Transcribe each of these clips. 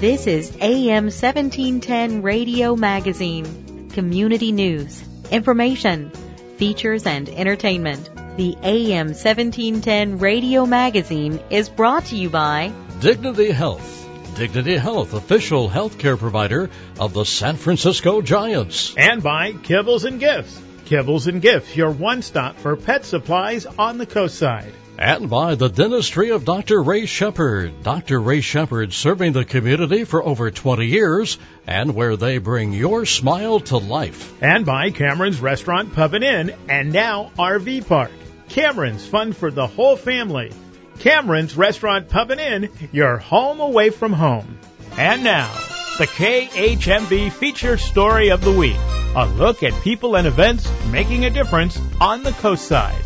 This is AM 1710 Radio Magazine. Community news, information, features, and entertainment. The AM 1710 Radio Magazine is brought to you by Dignity Health. Dignity Health, official healthcare provider of the San Francisco Giants. And by Kibbles and Gifts. Kibbles and Gifts, your one-stop for pet supplies on the coast side. And by the dentistry of Dr. Ray Shepard. Dr. Ray Shepard, serving the community for over 20 years, and where they bring your smile to life. And by Cameron's Restaurant, Pub and Inn, and now RV Park. Cameron's, fun for the whole family. Cameron's Restaurant, Pub and Inn, your home away from home. And now, the KHMB feature story of the week. A look at people and events making a difference on the coast side.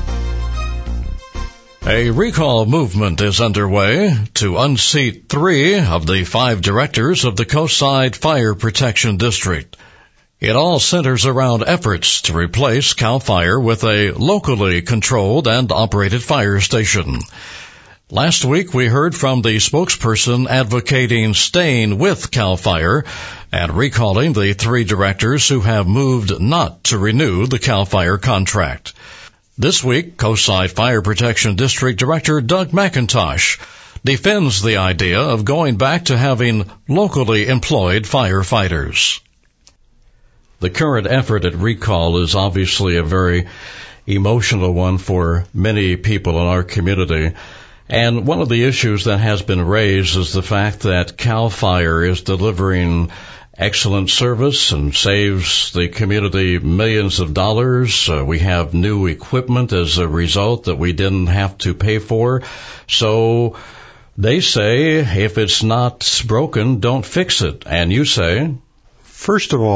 A recall movement is underway to unseat 3 of the 5 directors of the Coastside Fire Protection District. It all centers around efforts to replace CAL FIRE with a locally controlled and operated fire station. Last week we heard from the spokesperson advocating staying with CAL FIRE and recalling the 3 directors who have moved not to renew the CAL FIRE contract. This week, Coastside Fire Protection District Director Doug McIntosh defends the idea of going back to having locally employed firefighters. The current effort at recall is obviously a very emotional one for many people in our community. And one of the issues that has been raised is the fact that CAL FIRE is delivering excellent service and saves the community millions of dollars. We have new equipment as a result that we didn't have to pay for. So they say, if it's not broken, don't fix it. And you say? First of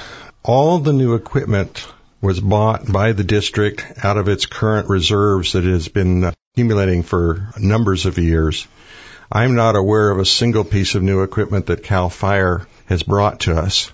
all the new equipment was bought by the district out of its current reserves that it has been accumulating for numbers of years. I'm not aware of a single piece of new equipment that CAL FIRE has brought to us.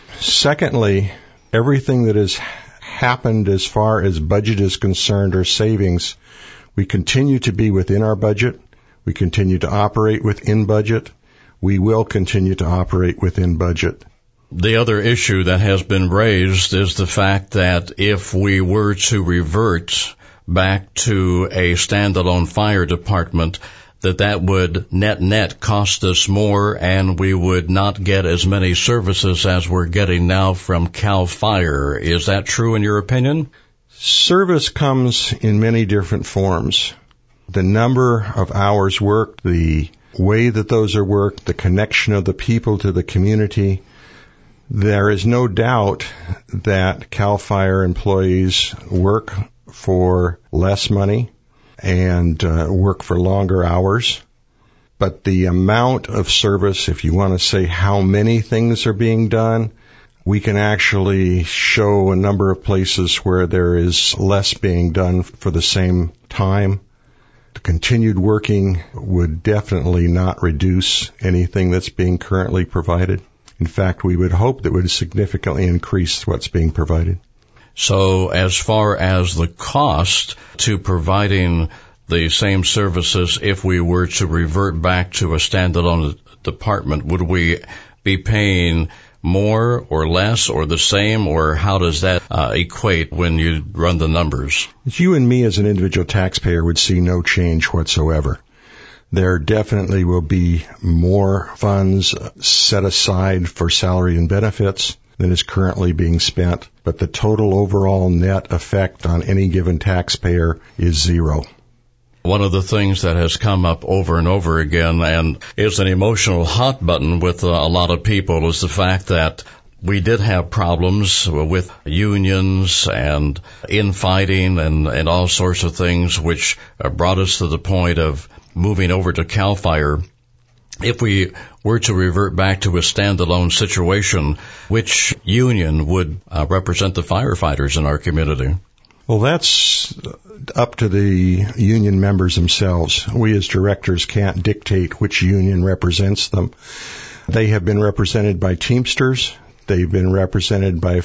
Secondly, everything that has happened as far as budget is concerned or savings, we continue to be within our budget. We continue to operate within budget. We will continue to operate within budget. The other issue that has been raised is the fact that if we were to revert back to a standalone fire department, that would net cost us more, and we would not get as many services as we're getting now from CAL FIRE. Is that true in your opinion? Service comes in many different forms. The number of hours worked, the way that those are worked, the connection of the people to the community. There is no doubt that CAL FIRE employees work for less money and work for longer hours. But the amount of service, if you want to say how many things are being done, we can actually show a number of places where there is less being done for the same time. The continued working would definitely not reduce anything that's being currently provided. In fact, we would hope that it would significantly increase what's being provided. So as far as the cost to providing the same services, if we were to revert back to a standalone department, would we be paying more or less or the same, or how does that equate when you run the numbers? You and me as an individual taxpayer would see no change whatsoever. There definitely will be more funds set aside for salary and benefits than is currently being spent, but the total overall net effect on any given taxpayer is zero. One of the things that has come up over and over again and is an emotional hot button with a lot of people is the fact that we did have problems with unions and infighting and all sorts of things, which brought us to the point of moving over to CAL FIRE. If we were to revert back to a standalone situation, which union would represent the firefighters in our community? Well, that's up to the union members themselves. We as directors can't dictate which union represents them. They have been represented by Teamsters. They've been represented by the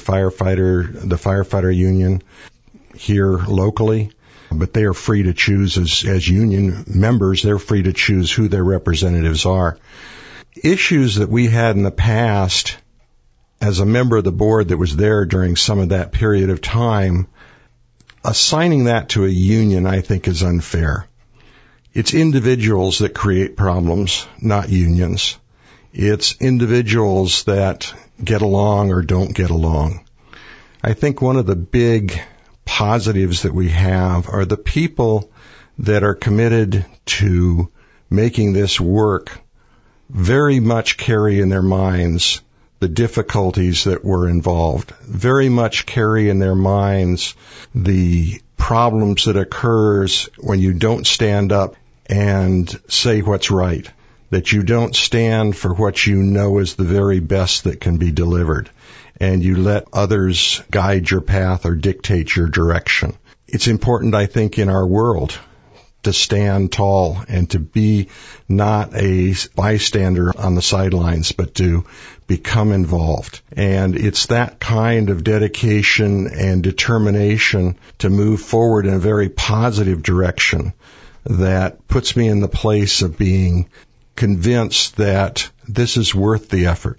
firefighter union here locally. But they are free to choose as union members. They're free to choose who their representatives are. issues that we had in the past, as a member of the board that was there during some of that period of time, assigning that to a union, I think, is unfair. It's individuals that create problems, not unions. It's individuals that get along or don't get along. I think one of the big positives that we have are the people that are committed to making this work very much carry in their minds the difficulties that were involved, very much carry in their minds the problems that occurs when you don't stand up and say what's right, that you don't stand for what you know is the very best that can be delivered, and you let others guide your path or dictate your direction. It's important, I think, in our world to stand tall and to be not a bystander on the sidelines, but to become involved. And it's that kind of dedication and determination to move forward in a very positive direction that puts me in the place of being convinced that this is worth the effort,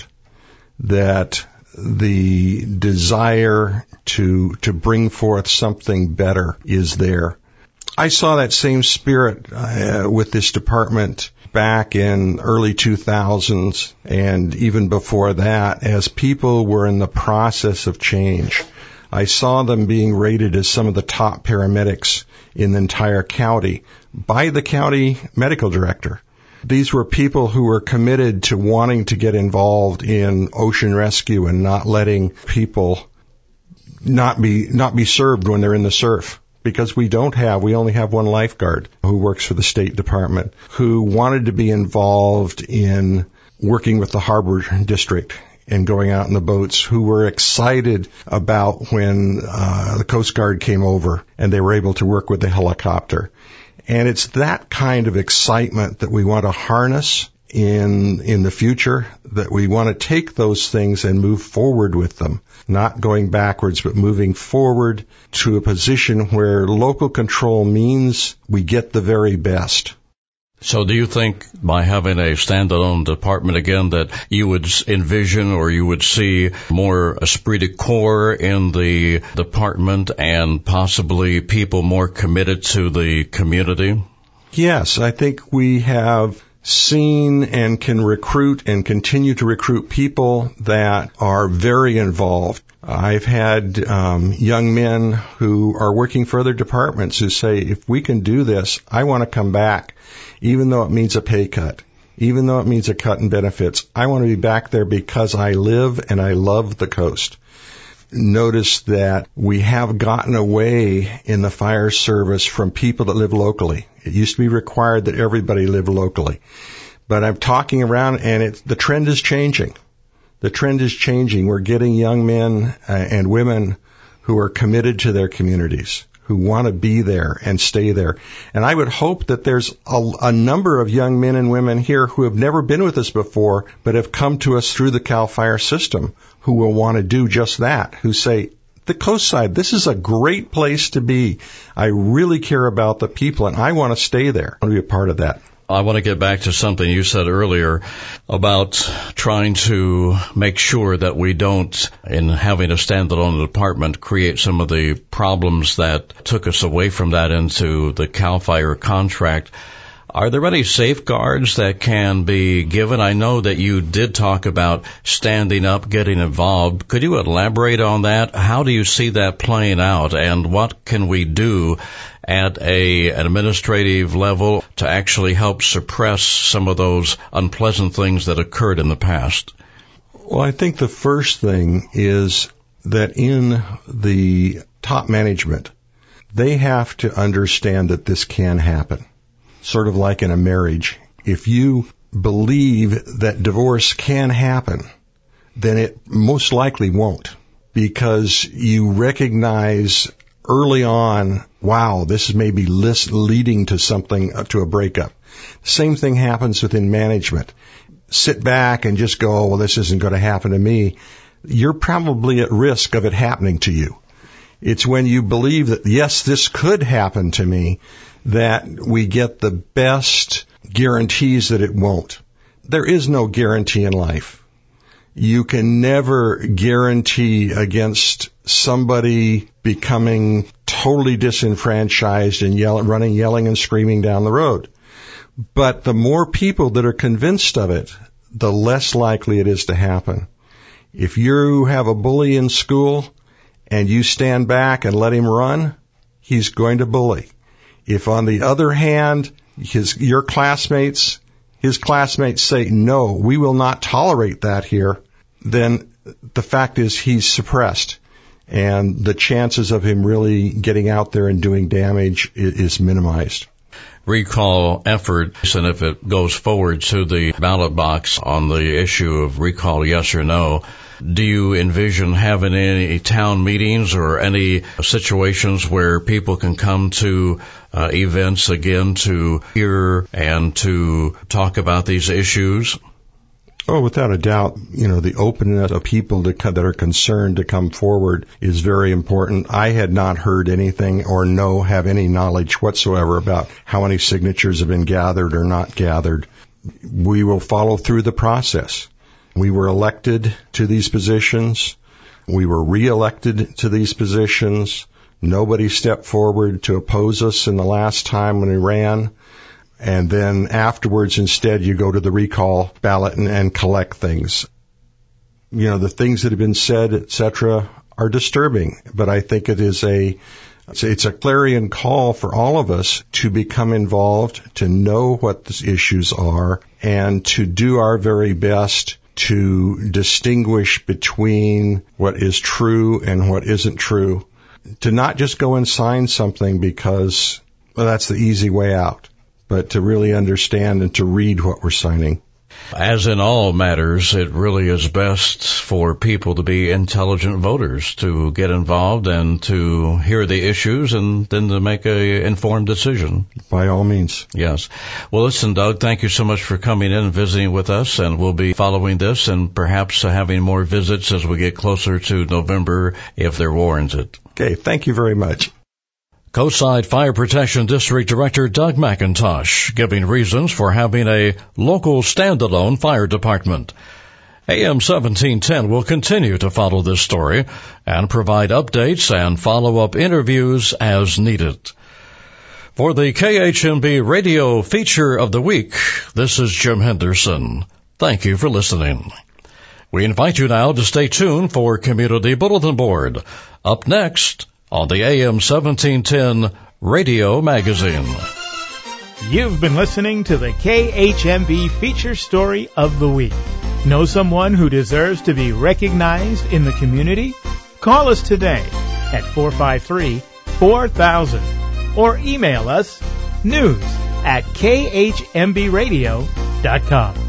that the desire to bring forth something better is there. I saw that same spirit with this department back in early 2000s and even before that, as people were in the process of change. I saw them being rated as some of the top paramedics in the entire county by the county medical director. These were people who were committed to wanting to get involved in ocean rescue and not letting people not be served when they're in the surf. Because we only have one lifeguard who works for the State Department, who wanted to be involved in working with the harbor district and going out in the boats, who were excited about when the Coast Guard came over and they were able to work with the helicopter. And it's that kind of excitement that we want to harness in the future, that we want to take those things and move forward with them, not going backwards, but moving forward to a position where local control means we get the very best. So do you think by having a standalone department again that you would envision or you would see more esprit de corps in the department and possibly people more committed to the community? Yes, I think we have seen and can recruit and continue to recruit people that are very involved. I've had young men who are working for other departments who say, if we can do this, I want to come back, even though it means a pay cut, even though it means a cut in benefits. I want to be back there because I live and I love the coast. Notice that we have gotten away in the fire service from people that live locally. It used to be required that everybody live locally. But I'm talking around and the trend is changing. The trend is changing. We're getting young men and women who are committed to their communities, who want to be there and stay there. And I would hope that there's a number of young men and women here who have never been with us before, but have come to us through the CAL FIRE system, who will want to do just that, who say, the coast side, this is a great place to be. I really care about the people, and I want to stay there. I want to be a part of that. I want to get back to something you said earlier about trying to make sure that we don't, in having a standalone department, create some of the problems that took us away from that into the CAL FIRE contract. Are there any safeguards that can be given? I know that you did talk about standing up, getting involved. Could you elaborate on that? How do you see that playing out, and what can we do at an administrative level to actually help suppress some of those unpleasant things that occurred in the past? Well, I think the first thing is that in the top management, they have to understand that this can happen. Sort of like in a marriage. If you believe that divorce can happen, then it most likely won't, because you recognize early on, wow, this is maybe leading to something, to a breakup. The same thing happens within management. Sit back and just go, oh, well, this isn't going to happen to me. You're probably at risk of it happening to you. It's when you believe that, yes, this could happen to me, that we get the best guarantees that it won't. there is no guarantee in life. You can never guarantee against somebody becoming totally disenfranchised and yelling and screaming down the road. But the more people that are convinced of it, the less likely it is to happen. If you have a bully in school and you stand back and let him run, he's going to bully. If on the other hand, his classmates say, no, we will not tolerate that here, then the fact is he's suppressed. And the chances of him really getting out there and doing damage is minimized. Recall efforts, and if it goes forward to the ballot box on the issue of recall yes or no, do you envision having any town meetings or any situations where people can come to events again to hear and to talk about these issues? Oh, without a doubt, the openness of people that are concerned to come forward is very important. I had not heard anything or have any knowledge whatsoever about how many signatures have been gathered or not gathered. We will follow through the process. We were elected to these positions. We were re-elected to these positions. Nobody stepped forward to oppose us in the last time when we ran. And then afterwards, instead, you go to the recall ballot and collect things. The things that have been said, etc., are disturbing. But I think it's a clarion call for all of us to become involved, to know what the issues are, and to do our very best to distinguish between what is true and what isn't true. To not just go and sign something because, that's the easy way out, but to really understand and to read what we're signing. As in all matters, it really is best for people to be intelligent voters, to get involved and to hear the issues and then to make an informed decision. By all means. Yes. Well, listen, Doug, thank you so much for coming in and visiting with us, and we'll be following this and perhaps having more visits as we get closer to November if there warrants it. Okay, thank you very much. Coastside Fire Protection District Director Doug McIntosh giving reasons for having a local standalone fire department. AM 1710 will continue to follow this story and provide updates and follow-up interviews as needed. For the KHMB Radio Feature of the Week, this is Jim Henderson. Thank you for listening. We invite you now to stay tuned for Community Bulletin Board. Up next on the AM 1710 Radio Magazine. You've been listening to the KHMB Feature Story of the Week. Know someone who deserves to be recognized in the community? Call us today at 453-4000 or email us news@khmbradio.com.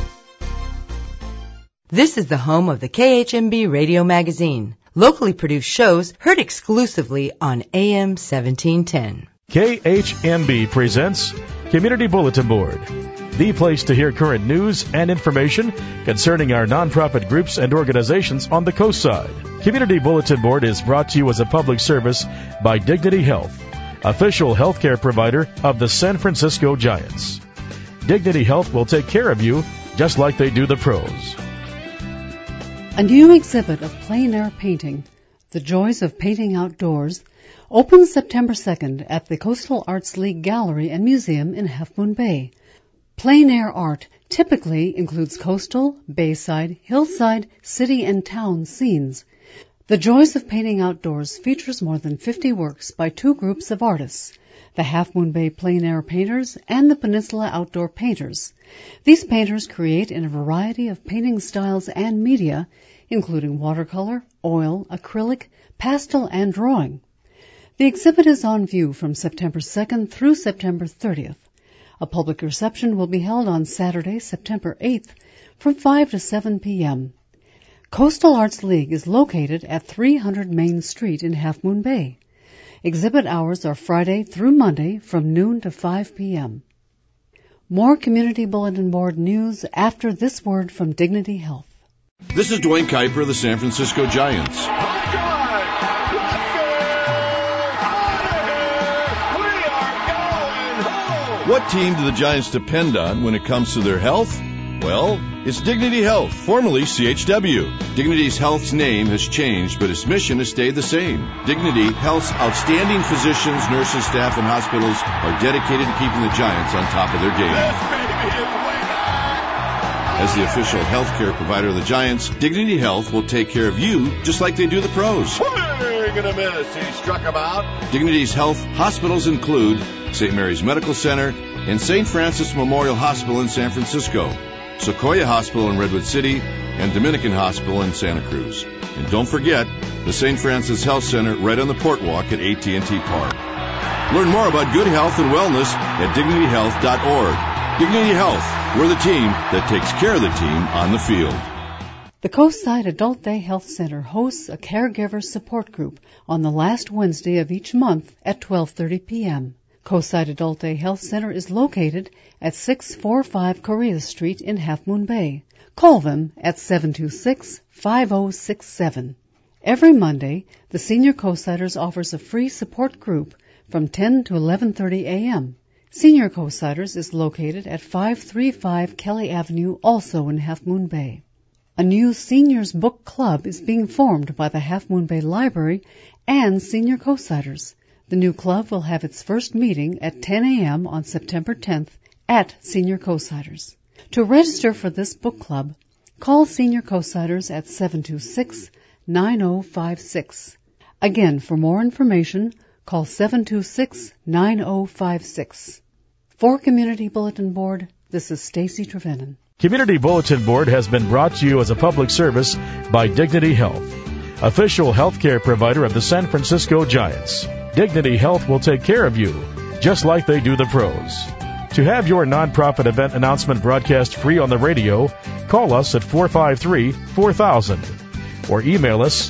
This is the home of the KHMB Radio Magazine. Locally produced shows heard exclusively on AM 1710. KHMB presents Community Bulletin Board, the place to hear current news and information concerning our nonprofit groups and organizations on the coast side. Community Bulletin Board is brought to you as a public service by Dignity Health, official healthcare provider of the San Francisco Giants. Dignity Health will take care of you just like they do the pros. A new exhibit of plein air painting, The Joys of Painting Outdoors, opens September 2nd at the Coastal Arts League Gallery and Museum in Half Moon Bay. Plein air art typically includes coastal, bayside, hillside, city, and town scenes. The Joys of Painting Outdoors features more than 50 works by two groups of artists, the Half Moon Bay Plein Air Painters and the Peninsula Outdoor Painters. These painters create in a variety of painting styles and media, including watercolor, oil, acrylic, pastel, and drawing. The exhibit is on view from September 2nd through September 30th. A public reception will be held on Saturday, September 8th from 5 to 7 p.m. Coastal Arts League is located at 300 Main Street in Half Moon Bay. Exhibit hours are Friday through Monday from noon to 5 p.m. More Community Bulletin Board news after this word from Dignity Health. This is Dwayne Kuiper of the San Francisco Giants. What team do the Giants depend on when it comes to their health? Well, it's Dignity Health, formerly CHW. Dignity Health's name has changed, but its mission has stayed the same. Dignity Health's outstanding physicians, nurses, staff, and hospitals are dedicated to keeping the Giants on top of their game. As the official healthcare provider of the Giants, Dignity Health will take care of you just like they do the pros. Swing and a miss. He struck him out. Dignity's health hospitals include St. Mary's Medical Center and St. Francis Memorial Hospital in San Francisco, Sequoia Hospital in Redwood City, and Dominican Hospital in Santa Cruz. And don't forget the St. Francis Health Center right on the Port Walk at AT&T Park. Learn more about good health and wellness at dignityhealth.org. Dignity Health, we're the team that takes care of the team on the field. The Coastside Adult Day Health Center hosts a caregiver support group on the last Wednesday of each month at 12:30 p.m. Coastside Adult Day Health Center is located at 645 Correa Street in Half Moon Bay. Call them at 726-5067. Every Monday, the Senior Coastsiders offers a free support group from 10 to 11:30 a.m. Senior Coastsiders is located at 535 Kelly Avenue, also in Half Moon Bay. A new Seniors Book Club is being formed by the Half Moon Bay Library and Senior Coastsiders. The new club will have its first meeting at 10 a.m. on September 10th at Senior Coastsiders. To register for this book club, call Senior Coastsiders at 726-9056. Again, for more information, call 726-9056. For Community Bulletin Board, this is Stacy Trevenin. Community Bulletin Board has been brought to you as a public service by Dignity Health, official healthcare provider of the San Francisco Giants. Dignity Health will take care of you, just like they do the pros. To have your nonprofit event announcement broadcast free on the radio, call us at 453-4000 or email us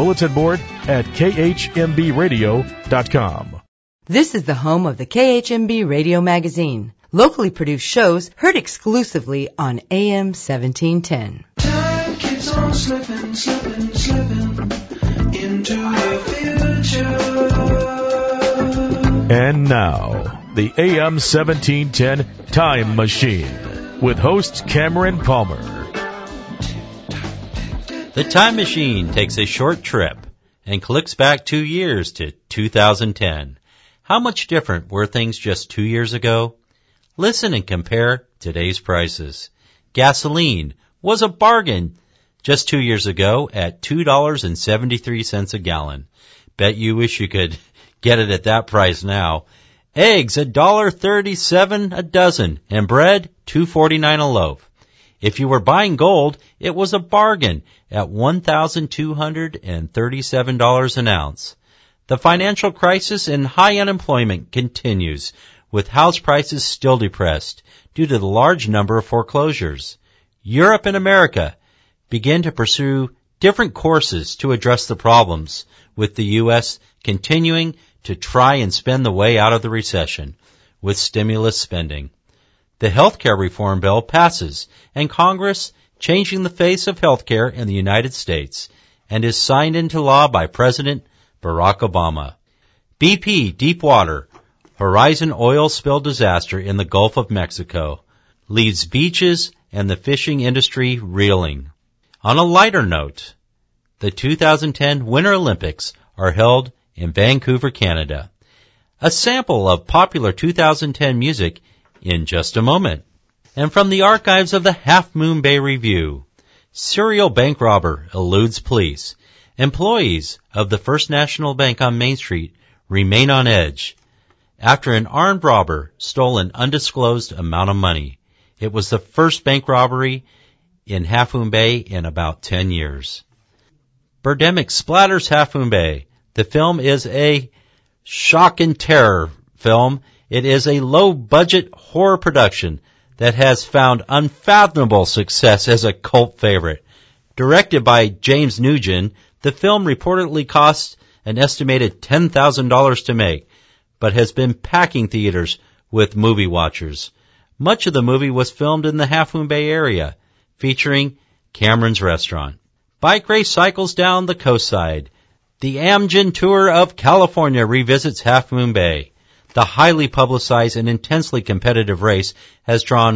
bulletinboard@khmbradio.com. This is the home of the KHMB Radio Magazine. Locally produced shows heard exclusively on AM 1710. Time keeps on slipping, slipping, slipping into the future. And now, the AM 1710 Time Machine with host Cameron Palmer. The Time Machine takes a short trip and clicks back 2 years to 2010. How much different were things just 2 years ago? Listen and compare today's prices. Gasoline was a bargain just 2 years ago at $2.73 a gallon. Bet you wish you could get it at that price now. Eggs, $1.37 a dozen, and bread, $2.49 a loaf. If you were buying gold, it was a bargain at $1,237 an ounce. The financial crisis and high unemployment continues, with house prices still depressed due to the large number of foreclosures. Europe and America begin to pursue different courses to address the problems, with the U.S. continuing to try and spend the way out of the recession with stimulus spending. The healthcare reform bill passes, and Congress changing the face of healthcare in the United States, and is signed into law by President Barack Obama. BP Deepwater Horizon oil spill disaster in the Gulf of Mexico leaves beaches and the fishing industry reeling. On a lighter note, the 2010 Winter Olympics are held in Vancouver, Canada. A sample of popular 2010 music in just a moment. And from the archives of the Half Moon Bay Review, serial bank robber eludes police. Employees of the First National Bank on Main Street remain on edge after an armed robber stole an undisclosed amount of money. It was the first bank robbery in Half Moon Bay in about 10 years. Birdemic splatters Half Moon Bay. The film is a shock and terror film. It is a low-budget horror production that has found unfathomable success as a cult favorite. Directed by James Nugent, the film reportedly cost an estimated $10,000 to make, but has been packing theaters with movie watchers. Much of the movie was filmed in the Half Moon Bay area, featuring Cameron's Restaurant. Bike race cycles down the coast side. The Amgen Tour of California revisits Half Moon Bay. The highly publicized and intensely competitive race has drawn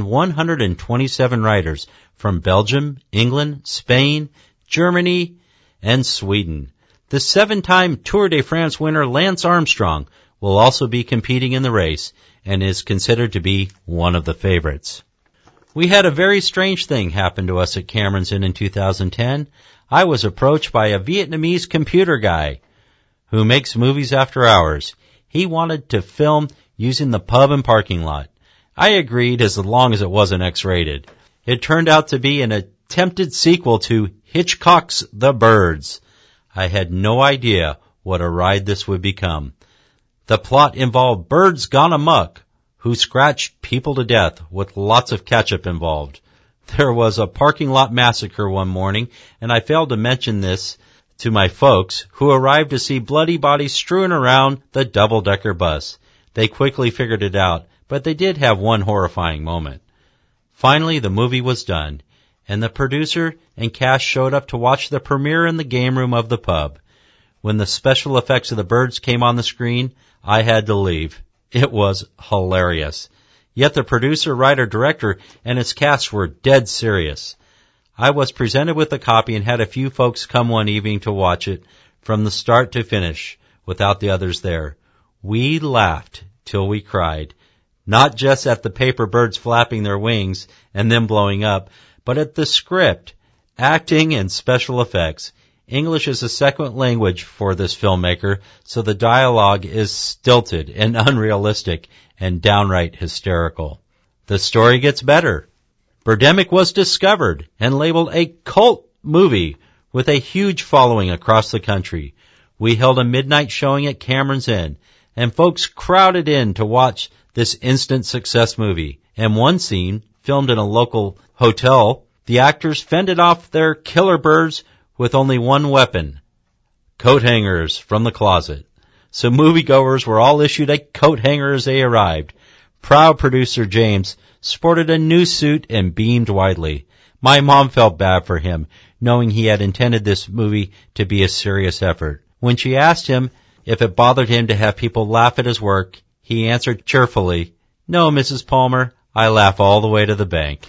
127 riders from Belgium, England, Spain, Germany, and Sweden. The 7-time Tour de France winner Lance Armstrong will also be competing in the race and is considered to be one of the favorites. We had a very strange thing happen to us at Cameron's Inn in 2010. I was approached by a Vietnamese computer guy who makes movies after hours. He wanted to film using the pub and parking lot. I agreed as long as it wasn't X-rated. It turned out to be an attempted sequel to Hitchcock's The Birds. I had no idea what a ride this would become. The plot involved birds gone amok who scratched people to death with lots of ketchup involved. There was a parking lot massacre one morning, and I failed to mention this to my folks, who arrived to see bloody bodies strewn around the double-decker bus. They quickly figured it out, but they did have one horrifying moment. Finally, the movie was done, and the producer and cast showed up to watch the premiere in the game room of the pub. When the special effects of the birds came on the screen, I had to leave. It was hilarious. Yet the producer, writer, director, and its cast were dead serious. I was presented with a copy and had a few folks come one evening to watch it from the start to finish without the others there. We laughed till we cried, not just at the paper birds flapping their wings and then blowing up, but at the script, acting, and special effects. English is a second language for this filmmaker, so the dialogue is stilted and unrealistic and downright hysterical. The story gets better. Birdemic was discovered and labeled a cult movie with a huge following across the country. We held a midnight showing at Cameron's Inn, and folks crowded in to watch this instant success movie. And one scene, filmed in a local hotel, the actors fended off their killer birds with only one weapon, coat hangers from the closet. So moviegoers were all issued a coat hanger as they arrived. Proud producer James sported a new suit and beamed widely. My mom felt bad for him, knowing he had intended this movie to be a serious effort. When she asked him if it bothered him to have people laugh at his work, he answered cheerfully, "No, Mrs. Palmer, I laugh all the way to the bank."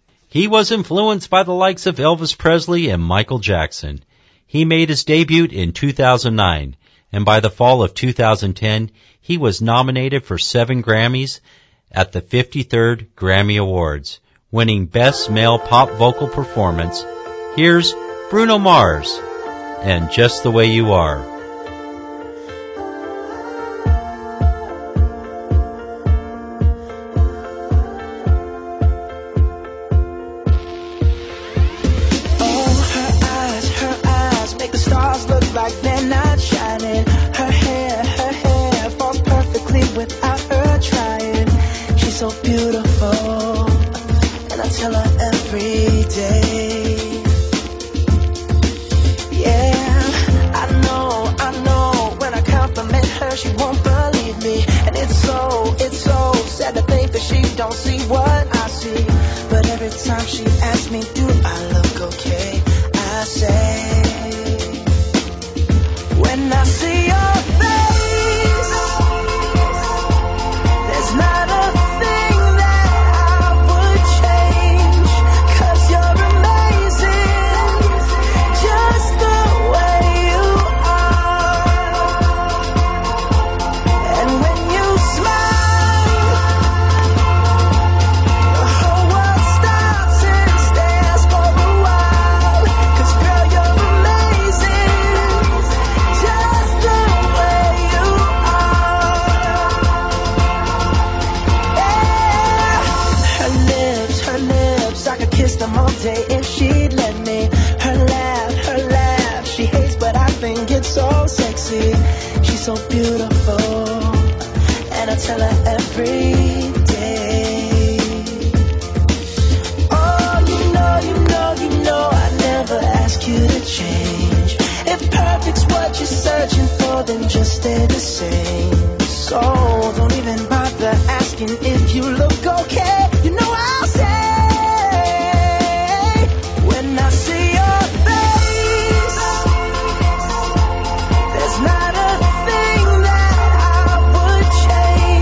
He was influenced by the likes of Elvis Presley and Michael Jackson. He made his debut in 2009, and by the fall of 2010, he was nominated for 7 Grammys at the 53rd Grammy Awards, winning Best Male Pop Vocal Performance. Here's Bruno Mars and Just the Way You Are. So beautiful, and I tell her every day. Yeah, I know, when I compliment her, she won't believe me. And it's so sad to think that she don't see what I see. But every time she asks me, do I look okay? I say, when I see your face, there's not a all day if she'd let me. Her laugh, she hates, but I think it's so sexy. She's so beautiful, and I tell her every day. Oh, you know, I never ask you to change. If perfect's what you're searching for, then just stay the same. So don't even bother asking if you look okay. You know I'll say, not a thing that I would change.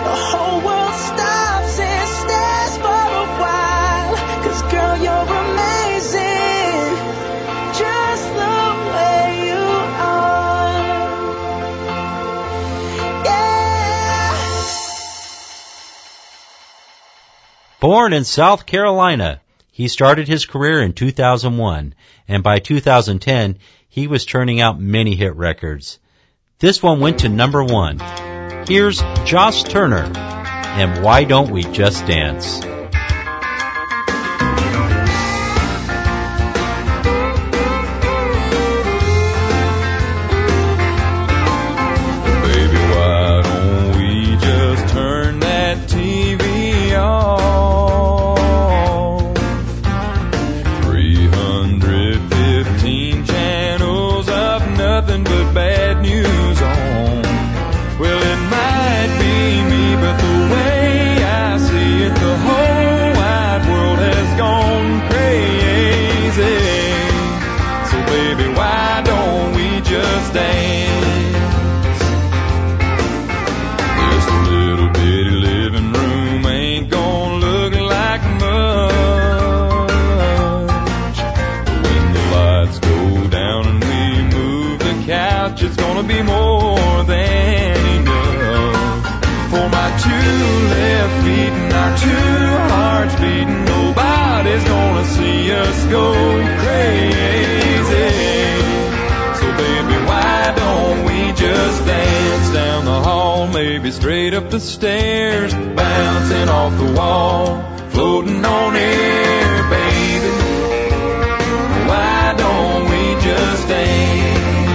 the whole world stops and stares for a while. 'Cause girl, you're amazing, just the way you are. Yeah. Born in South Carolina, he started his career in 2001, and by 2010, he was turning out many hit records. This one went to number 1. Here's Josh Turner, and Why Don't We Just Dance? Baby, why don't we just turn that TV off? 315 channels of nothing but bad news on. Well, it might be me, but the way I see it, the whole wide world has gone crazy. So baby, why don't we just dance? This little bitty living room ain't gonna look like much. But when the lights go down and we move the couch, it's gonna be more than for my 2 left feet and our 2 hearts beating, nobody's gonna see us go crazy. So baby, why don't we just dance down the hall, maybe straight up the stairs, bouncing off the wall, floating on air, baby. Why don't we just dance?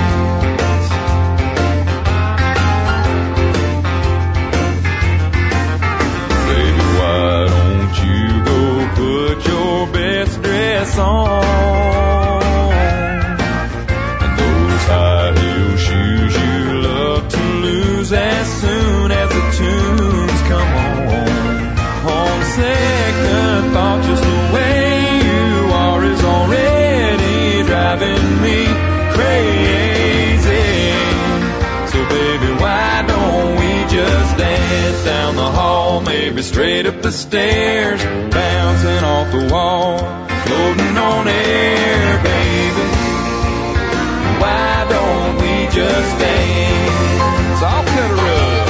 Put your best dress on and those high heel shoes you love to lose as soon as the tunes come on. On second thought, just the way you are is already driving me crazy. So baby, why don't we just dance down the hall, maybe straight up the stairs, bouncing off the wall, floating on air, baby. Why don't we just dance? I'll cut a rug.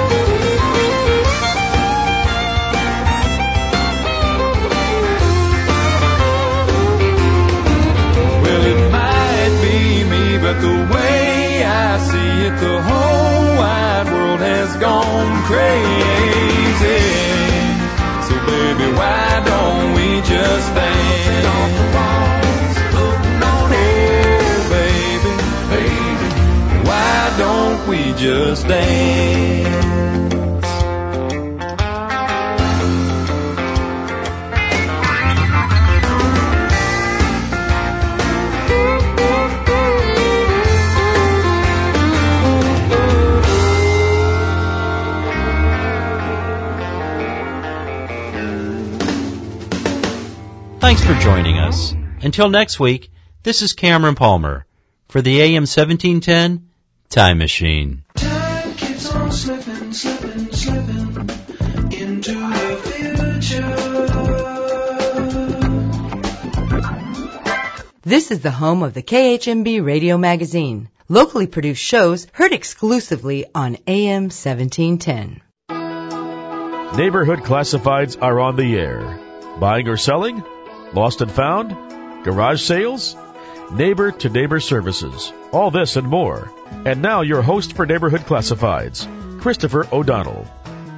Well, it might be me, but the way I see it, the whole wide world has gone crazy. So baby, why don't we just dance off the walls, floating on air, baby, baby. Why don't we just dance? Thanks for joining us. Until next week, this is Cameron Palmer for the AM 1710 Time Machine. Time keeps on slipping, slipping, slipping into the future. This is the home of the KHMB Radio Magazine. Locally produced shows heard exclusively on AM 1710. Neighborhood Classifieds are on the air. Buying or selling? Lost and found? Garage sales? Neighbor-to-neighbor services. All this and more. And now your host for Neighborhood Classifieds, Christopher O'Donnell.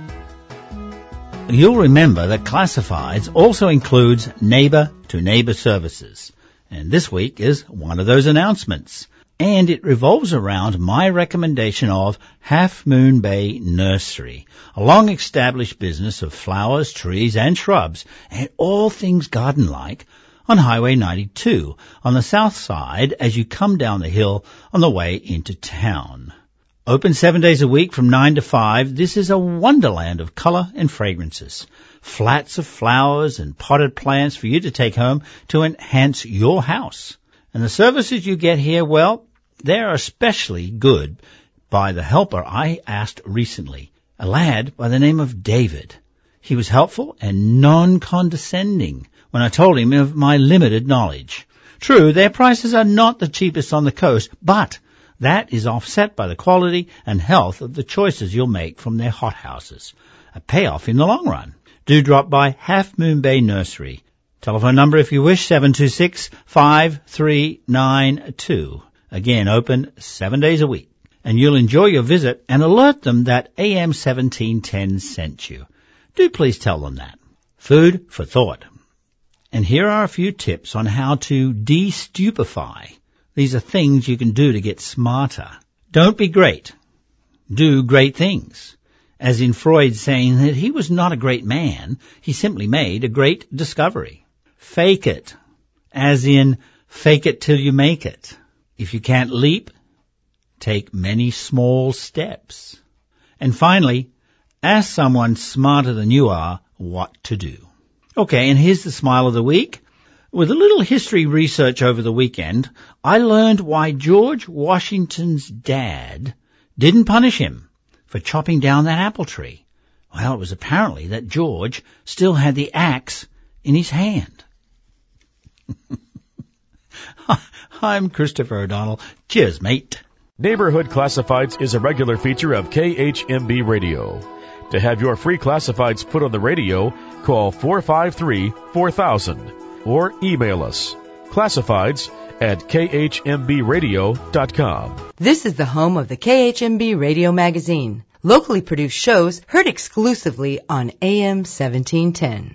You'll remember that Classifieds also includes neighbor-to-neighbor services. And this week is one of those announcements. And it revolves around my recommendation of Half Moon Bay Nursery, a long-established business of flowers, trees, and shrubs, and all things garden-like, on Highway 92, on the south side as you come down the hill on the way into town. Open 7 days a week from 9 to 5, this is a wonderland of color and fragrances. Flats of flowers and potted plants for you to take home to enhance your house. And the services you get here, well, they're especially good by the helper I asked recently. a lad by the name of David. He was helpful and non-condescending when I told him of my limited knowledge. True, their prices are not the cheapest on the coast, but that is offset by the quality and health of the choices you'll make from their hothouses. A payoff in the long run. Do drop by Half Moon Bay Nursery. Telephone number if you wish, 726-5392. Again, open 7 days a week. And you'll enjoy your visit and alert them that AM 1710 sent you. Do please tell them that. Food for thought. And here are a few tips on how to de-stupefy. These are things you can do to get smarter. Don't be great. Do great things. As in Freud saying that he was not a great man, he simply made a great discovery. Fake it. As in, fake it till you make it. If you can't leap, take many small steps. And finally, ask someone smarter than you are what to do. Okay, and here's the smile of the week. With a little history research over the weekend, I learned why George Washington's dad didn't punish him for chopping down that apple tree. Well, it was apparently that George still had the axe in his hand. I'm Christopher O'Donnell. Cheers, mate. Neighborhood Classifieds is a regular feature of KHMB Radio. To have your free classifieds put on the radio, call 453-4000 or email us classifieds@khmbradio.com. This is the home of the KHMB Radio Magazine. Locally produced shows heard exclusively on AM 1710.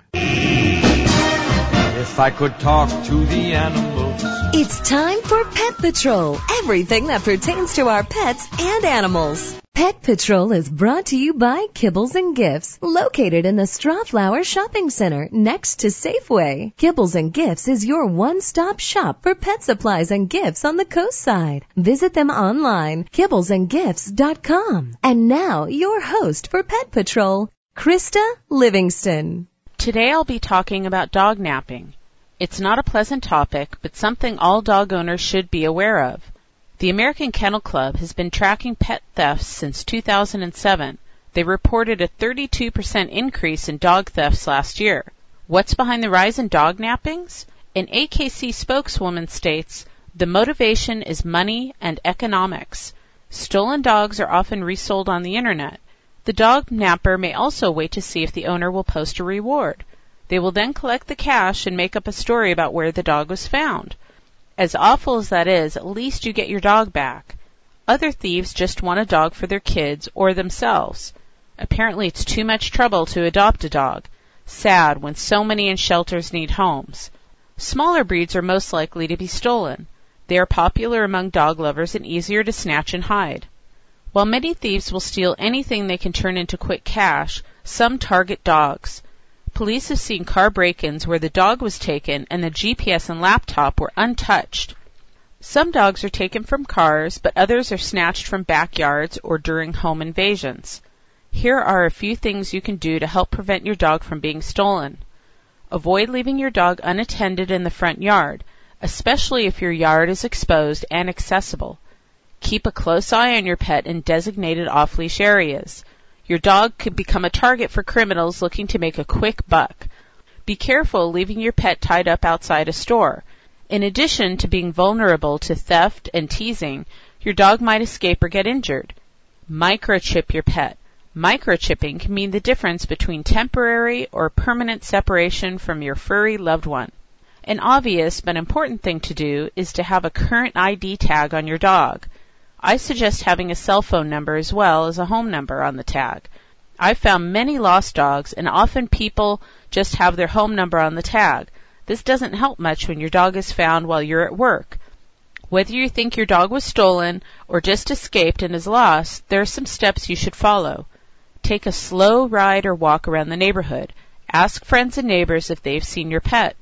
If I could talk to the animals. It's time for Pet Patrol. Everything that pertains to our pets and animals. Pet Patrol is brought to you by Kibbles and Gifts, located in the Strawflower Shopping Center next to Safeway. Kibbles and Gifts is your one-stop shop for pet supplies and gifts on the coast side. Visit them online, kibblesandgifts.com. And now, your host for Pet Patrol, Krista Livingston. Today I'll be talking about dog napping. It's not a pleasant topic, but something all dog owners should be aware of. The American Kennel Club has been tracking pet thefts since 2007. They reported a 32% increase in dog thefts last year. What's behind the rise in dog nappings? An AKC spokeswoman states, the motivation is money and economics. Stolen dogs are often resold on the internet. The dog napper may also wait to see if the owner will post a reward. They will then collect the cash and make up a story about where the dog was found. As awful as that is, at least you get your dog back. Other thieves just want a dog for their kids or themselves. Apparently it's too much trouble to adopt a dog. Sad when so many in shelters need homes. Smaller breeds are most likely to be stolen. They are popular among dog lovers and easier to snatch and hide. While many thieves will steal anything they can turn into quick cash, some target dogs. Police have seen car break-ins where the dog was taken and the GPS and laptop were untouched. Some dogs are taken from cars, but others are snatched from backyards or during home invasions. Here are a few things you can do to help prevent your dog from being stolen. Avoid leaving your dog unattended in the front yard, especially if your yard is exposed and accessible. Keep a close eye on your pet in designated off-leash areas. Your dog could become a target for criminals looking to make a quick buck. Be careful leaving your pet tied up outside a store. In addition to being vulnerable to theft and teasing, your dog might escape or get injured. Microchip your pet. Microchipping can mean the difference between temporary or permanent separation from your furry loved one. An obvious but important thing to do is to have a current ID tag on your dog. I suggest having a cell phone number as well as a home number on the tag. I've found many lost dogs, and often people just have their home number on the tag. This doesn't help much when your dog is found while you're at work. Whether you think your dog was stolen or just escaped and is lost, there are some steps you should follow. Take a slow ride or walk around the neighborhood. Ask friends and neighbors if they've seen your pet.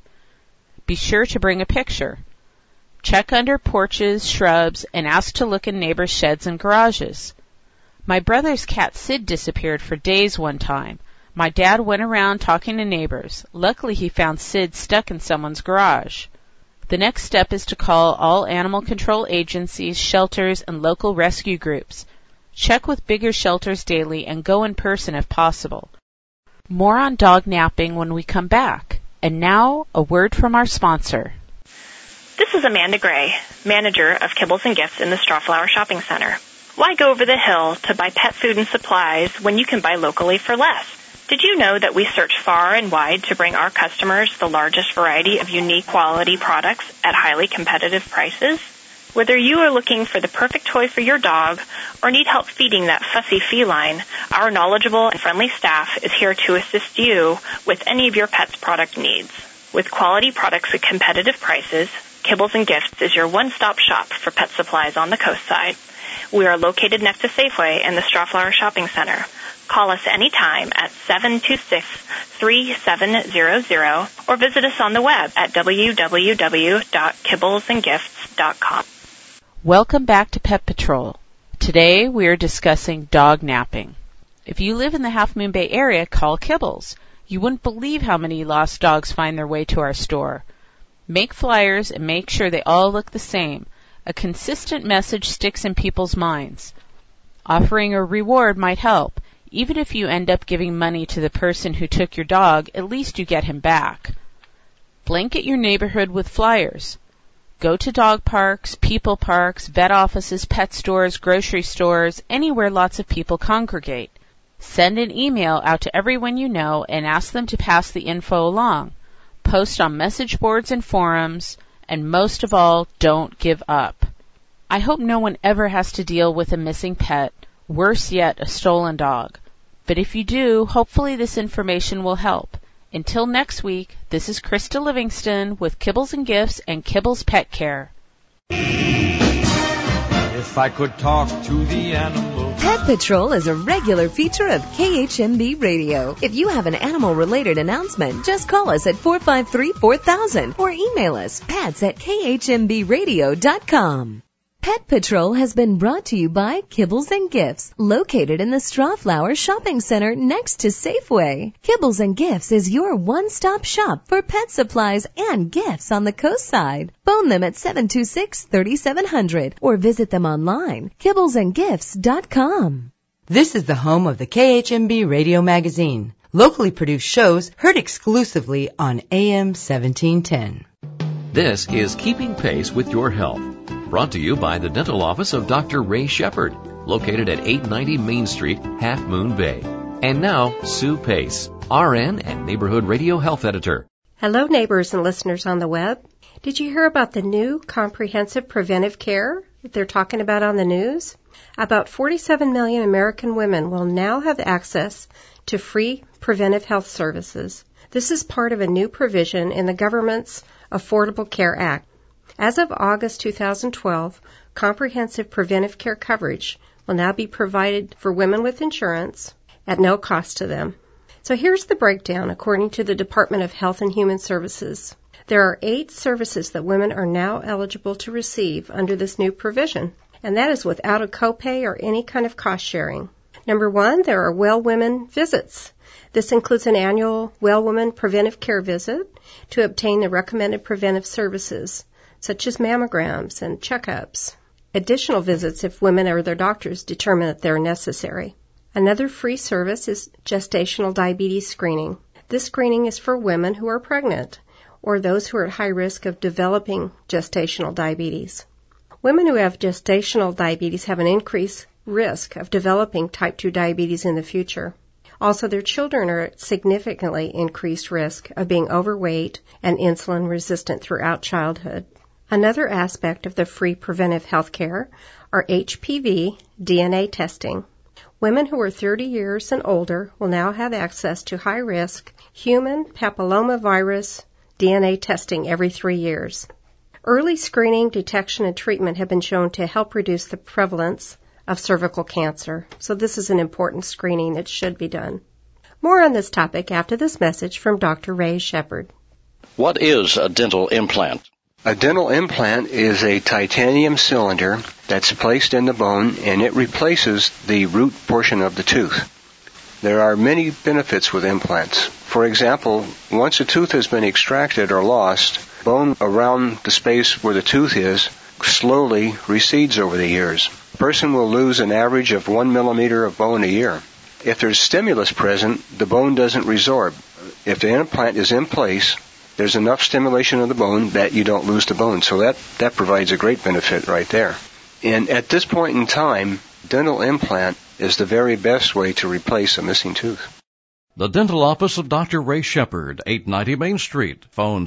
Be sure to bring a picture. Check under porches, shrubs, and ask to look in neighbors' sheds and garages. My brother's cat Sid disappeared for days one time. My dad went around talking to neighbors. Luckily, he found Sid stuck in someone's garage. The next step is to call all animal control agencies, shelters, and local rescue groups. check with bigger shelters daily, and go in person if possible. More on dog napping when we come back. And now, a word from our sponsor. This is Amanda Gray, manager of Kibbles and Gifts in the Strawflower Shopping Center. Why go over the hill to buy pet food and supplies when you can buy locally for less? Did you know that we search far and wide to bring our customers the largest variety of unique quality products at highly competitive prices? Whether you are looking for the perfect toy for your dog or need help feeding that fussy feline, our knowledgeable and friendly staff is here to assist you with any of your pet's product needs. With quality products at competitive prices, Kibbles and Gifts is your one-stop shop for pet supplies on the coast side. We are located next to Safeway in the Strawflower Shopping Center. Call us anytime at 726-3700 or visit us on the web at www.kibblesandgifts.com. Welcome back to Pet Patrol. Today we are discussing dog napping. If you live in the Half Moon Bay area, call Kibbles. You wouldn't believe how many lost dogs find their way to our store. Make flyers and make sure they all look the same. A consistent message sticks in people's minds. Offering a reward might help. Even if you end up giving money to the person who took your dog, at least you get him back. Blanket your neighborhood with flyers. Go to dog parks, people parks, vet offices, pet stores, grocery stores, anywhere lots of people congregate. Send an email out to everyone you know and ask them to pass the info along. Post on message boards and forums, and most of all, don't give up. I hope no one ever has to deal with a missing pet, worse yet, a stolen dog. But if you do, hopefully this information will help. Until next week, this is Krista Livingston with Kibbles and Gifts and Kibbles Pet Care. If I could talk to the animals. Pet Patrol is a regular feature of KHMB Radio. If you have an animal-related announcement, just call us at 453-4000 or email us pets@khmbradio.com. Pet Patrol has been brought to you by Kibbles and Gifts, located in the Strawflower Shopping Center next to Safeway. Kibbles and Gifts is your one-stop shop for pet supplies and gifts on the coast side. Phone them at 726-3700 or visit them online, kibblesandgifts.com. This is the home of the KHMB Radio Magazine. Locally produced shows heard exclusively on AM 1710. This is Keeping Pace with Your Health, brought to you by the dental office of Dr. Ray Shepard, located at 890 Main Street, Half Moon Bay. And now, Sue Pace, RN and Neighborhood Radio Health Editor. Hello, neighbors and listeners on the web. Did you hear about the new comprehensive preventive care that they're talking about on the news? About 47 million American women will now have access to free preventive health services. This is part of a new provision in the government's Affordable Care Act. As of August 2012, comprehensive preventive care coverage will now be provided for women with insurance at no cost to them. So here's the breakdown according to the Department of Health and Human Services. There are 8 services that women are now eligible to receive under this new provision, and that is without a copay or any kind of cost sharing. Number 1, there are Well Women visits. This includes an annual Well Woman preventive care visit to obtain the recommended preventive services, such as mammograms and checkups. Additional visits if women or their doctors determine that they're necessary. Another free service is gestational diabetes screening. This screening is for women who are pregnant or those who are at high risk of developing gestational diabetes. Women who have gestational diabetes have an increased risk of developing type 2 diabetes in the future. Also, their children are at significantly increased risk of being overweight and insulin resistant throughout childhood. Another aspect of the free preventive health care are HPV DNA testing. Women who are 30 years and older will now have access to high-risk human papillomavirus DNA testing every 3 years. Early screening, detection, and treatment have been shown to help reduce the prevalence of cervical cancer. So this is an important screening that should be done. More on this topic after this message from Dr. Ray Shepard. What is a dental implant? A dental implant is a titanium cylinder that's placed in the bone, and it replaces the root portion of the tooth. There are many benefits with implants. For example, once a tooth has been extracted or lost, bone around the space where the tooth is slowly recedes over the years. person will lose an average of 1 millimeter of bone a year. If there's stimulus present, the bone doesn't resorb. If the implant is in place, there's enough stimulation of the bone that you don't lose the bone. So that provides a great benefit right there. And at this point in time, dental implant is the very best way to replace a missing tooth. The dental office of Dr. Ray Shepard, 890 Main Street. Phone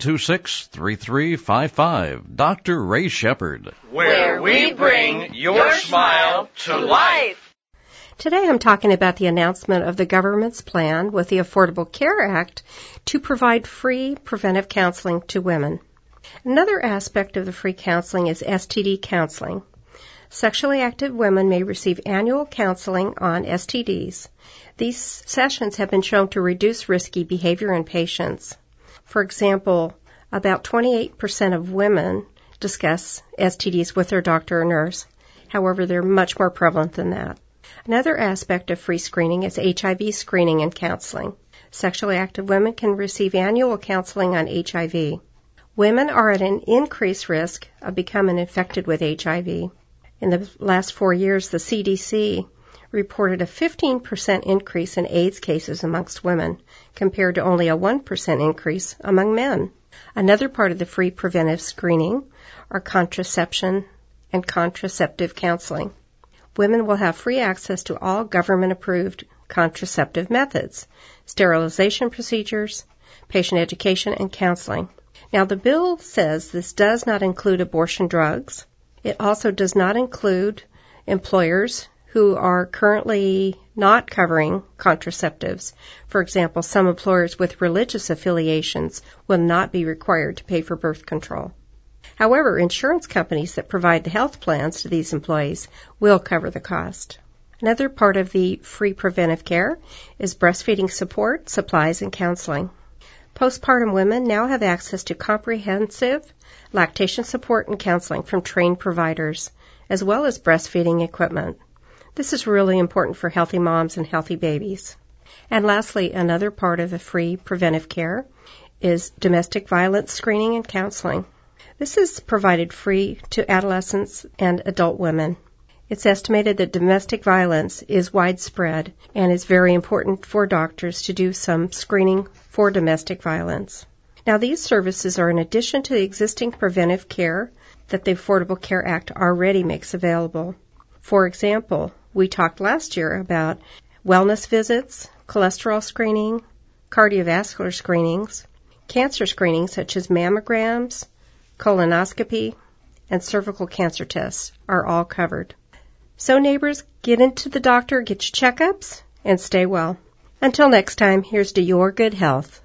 726-3355. Dr. Ray Shepard. Where we bring your smile to life. Today I'm talking about the announcement of the government's plan with the Affordable Care Act to provide free preventive counseling to women. Another aspect of the free counseling is STD counseling. Sexually active women may receive annual counseling on STDs. These sessions have been shown to reduce risky behavior in patients. For example, about 28% of women discuss STDs with their doctor or nurse. However, they're much more prevalent than that. Another aspect of free screening is HIV screening and counseling. Sexually active women can receive annual counseling on HIV. Women are at an increased risk of becoming infected with HIV. In the last 4 years, the CDC reported a 15% increase in AIDS cases amongst women, compared to only a 1% increase among men. Another part of the free preventive screening are contraception and contraceptive counseling. Women will have free access to all government-approved contraceptive methods, sterilization procedures, patient education, and counseling. Now, the bill says this does not include abortion drugs. It also does not include employers who are currently not covering contraceptives. For example, some employers with religious affiliations will not be required to pay for birth control. However, insurance companies that provide the health plans to these employees will cover the cost. Another part of the free preventive care is breastfeeding support, supplies, and counseling. Postpartum women now have access to comprehensive lactation support and counseling from trained providers, as well as breastfeeding equipment. This is really important for healthy moms and healthy babies. And lastly, another part of the free preventive care is domestic violence screening and counseling. This is provided free to adolescents and adult women. It's estimated that domestic violence is widespread and is very important for doctors to do some screening for domestic violence. Now, these services are in addition to the existing preventive care that the Affordable Care Act already makes available. For example, we talked last year about wellness visits, cholesterol screening, cardiovascular screenings, cancer screenings such as mammograms, colonoscopy, and cervical cancer tests are all covered. So neighbors, get into the doctor, get your checkups, and stay well. Until next time, here's to your good health.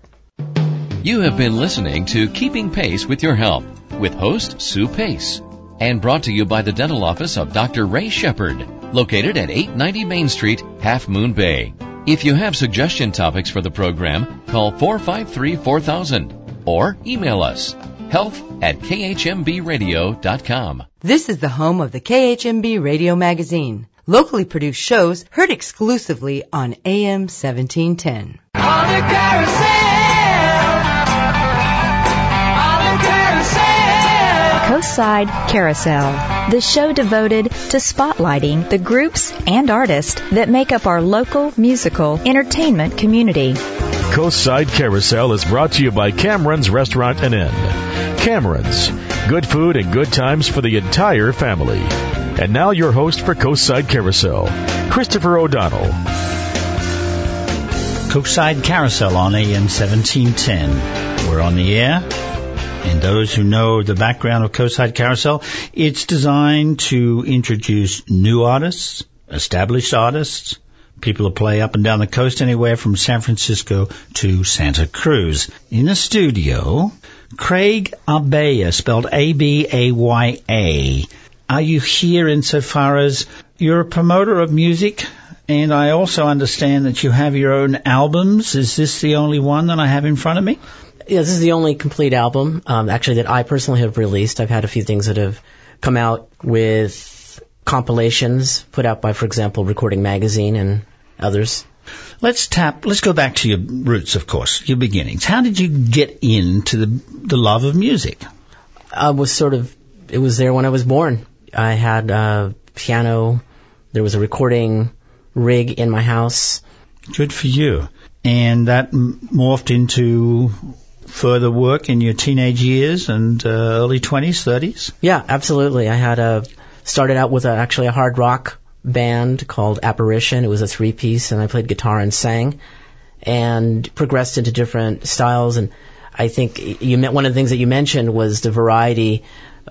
You have been listening to Keeping Pace with Your Health with host Sue Pace, and brought to you by the dental office of Dr. Ray Shepard, located at 890 Main Street, Half Moon Bay. If you have suggestion topics for the program, call 453-4000 or email us health@khmbradio.com. This is the home of the KHMB Radio Magazine. Locally produced shows heard exclusively on AM 1710. On the carousel. Coastside Carousel, the show devoted to spotlighting the groups and artists that make up our local musical entertainment community. Coastside Carousel is brought to you by Cameron's Restaurant and Inn. Cameron's, good food and good times for the entire family. And now your host for Coastside Carousel, Christopher O'Donnell. Coastside Carousel on AM 1710. We're on the air. And those who know the background of Coastside Carousel, it's designed to introduce new artists, established artists, people who play up and down the coast anywhere from San Francisco to Santa Cruz. In the studio, Craig Abaya, spelled A-B-A-Y-A. Are you here insofar as you're a promoter of music? And I also understand that you have your own albums. Is this the only one that I have in front of me? Yeah, this is the only complete album, actually, that I personally have released. I've had a few things that have come out with compilations put out by, for example, Recording Magazine and others. Let's go back to your roots, of course, your beginnings. How did you get into the love of music? It was there when I was born. I had piano. There was a recording rig in my house. Good for you. And that morphed into further work in your teenage years and early 20s, 30s? Yeah, absolutely. I had started out with actually a hard rock band called Apparition. It was a 3-piece, and I played guitar and sang, and progressed into different styles. And I think one of the things that you mentioned was the variety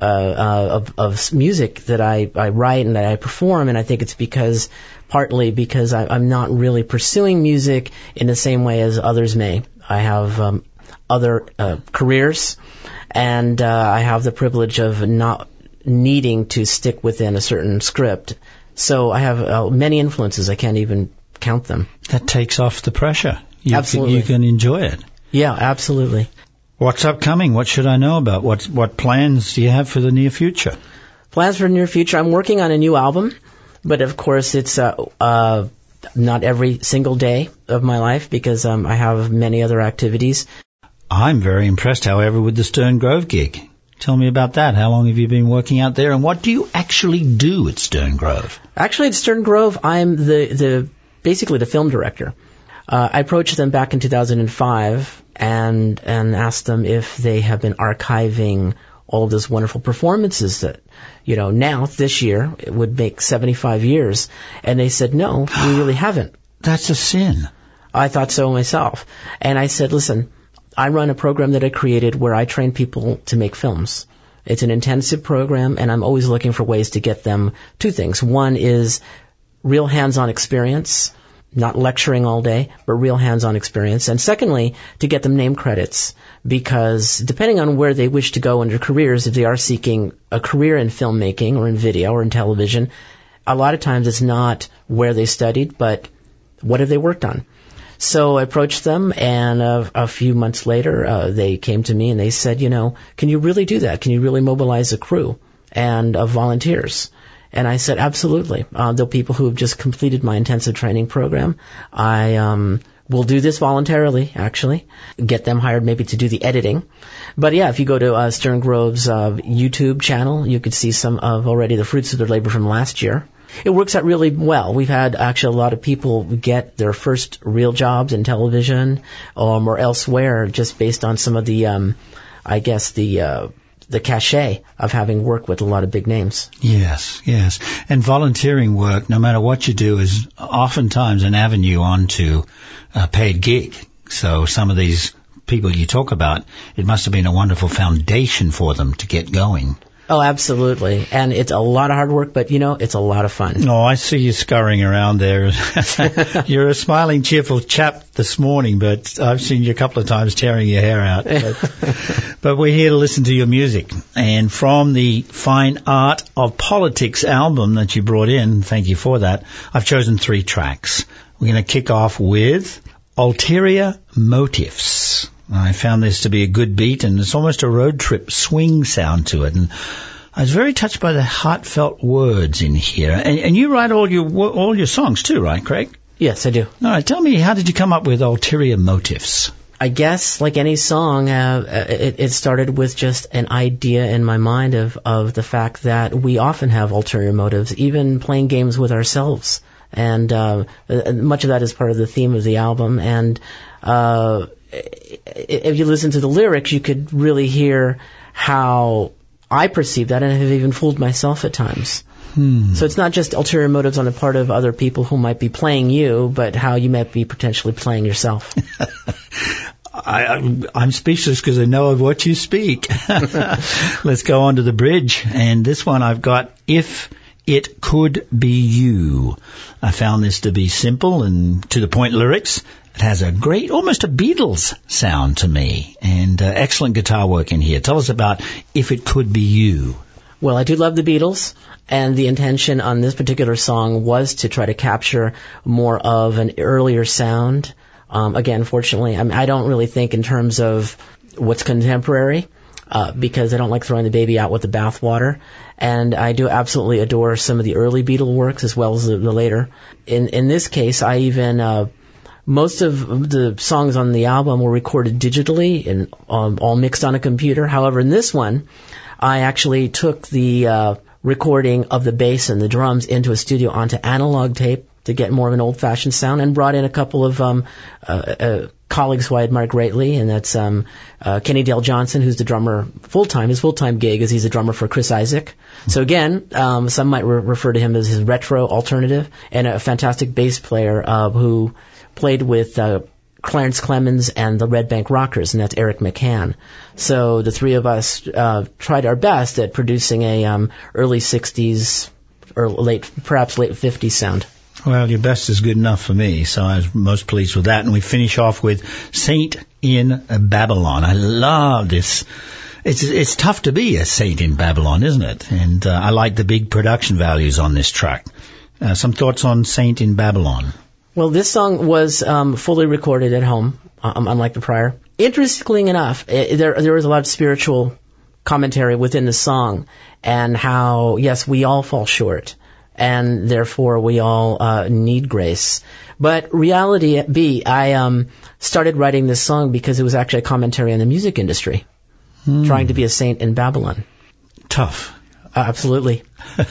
of music that I write and that I perform, and I think it's partly because I'm not really pursuing music in the same way as others may. I have other careers, and I have the privilege of not needing to stick within a certain script. So I have many influences. I can't even count them. That takes off the pressure. Absolutely. You can enjoy it. Yeah, absolutely. What's upcoming? What should I know about? What plans do you have for the near future? Plans for the near future? I'm working on a new album, but of course it's not every single day of my life because I have many other activities. I'm very impressed, however, with the Stern Grove gig. Tell me about that. How long have you been working out there, and what do you actually do at Stern Grove? Actually, at Stern Grove, I'm basically the film director. I approached them back in 2005 and asked them if they have been archiving all of those wonderful performances that, now this year it would make 75 years, and they said no, we really haven't. That's a sin. I thought so myself, and I said, listen. I run a program that I created where I train people to make films. It's an intensive program, and I'm always looking for ways to get them two things. One is real hands-on experience, not lecturing all day, but real hands-on experience. And secondly, to get them name credits, because depending on where they wish to go in their careers, if they are seeking a career in filmmaking or in video or in television, a lot of times it's not where they studied, but what have they worked on. So I approached them, and a few months later, they came to me and they said, can you really do that? Can you really mobilize a crew and volunteers? And I said, absolutely. The people who have just completed my intensive training program, I will do this voluntarily, actually, get them hired maybe to do the editing. But yeah, if you go to Stern Grove's YouTube channel, you could see some of already the fruits of their labor from last year. It works out really well. We've had actually a lot of people get their first real jobs in television or elsewhere just based on some of the, the cachet of having worked with a lot of big names. Yes. And volunteering work, no matter what you do, is oftentimes an avenue onto a paid gig. So some of these people you talk about, it must have been a wonderful foundation for them to get going. Oh, absolutely. And it's a lot of hard work, but, it's a lot of fun. Oh, I see you scurrying around there. You're a smiling, cheerful chap this morning, but I've seen you a couple of times tearing your hair out. But we're here to listen to your music. And from the Fine Art of Politics album that you brought in, thank you for that, I've chosen 3 tracks. We're going to kick off with Ulterior Motives. I found this to be a good beat, and it's almost a road trip swing sound to it. And I was very touched by the heartfelt words in here. And you write all your songs too, right, Craig? Yes, I do. All right, tell me, how did you come up with Ulterior Motives? I guess, like any song, it started with just an idea in my mind of the fact that we often have ulterior motives, even playing games with ourselves. And much of that is part of the theme of the album. And if you listen to the lyrics, you could really hear how I perceive that, and have even fooled myself at times. So it's not just ulterior motives on the part of other people who might be playing you, but how you might be potentially playing yourself. I'm speechless because I know of what you speak. Let's go on to the bridge. And this one I've got, If It Could Be You. I found this to be simple and to the point lyrics. It has a great, almost a Beatles sound to me, and excellent guitar work in here. Tell us about If It Could Be You. Well, I do love the Beatles, and the intention on this particular song was to try to capture more of an earlier sound. Again, fortunately, I don't really think in terms of what's contemporary, because I don't like throwing the baby out with the bathwater. And I do absolutely adore some of the early Beatle works as well as the later. In this case, I even... most of the songs on the album were recorded digitally and all mixed on a computer. However, in this one, I actually took the recording of the bass and the drums into a studio onto analog tape to get more of an old-fashioned sound, and brought in a couple of colleagues who I admire greatly, and that's Kenny Dale Johnson, who's the drummer full-time. His full-time gig is he's a drummer for Chris Isaak. So again, some might refer to him as his retro alternative, and a fantastic bass player who played with Clarence Clemens and the Red Bank Rockers, and that's Eric McCann. So the three of us tried our best at producing a early 60s or perhaps late 50s sound. Well, your best is good enough for me, so I was most pleased with that. And we finish off with Saint in Babylon. I love this. It's tough to be a saint in Babylon, isn't it? And I like the big production values on this track. Some thoughts on Saint in Babylon? Well, this song was fully recorded at home, unlike the prior. Interestingly enough, there was a lot of spiritual commentary within the song, and how, yes, we all fall short, and therefore we all need grace. But reality be, I started writing this song because it was actually a commentary on the music industry, trying to be a saint in Babylon. Tough. Absolutely.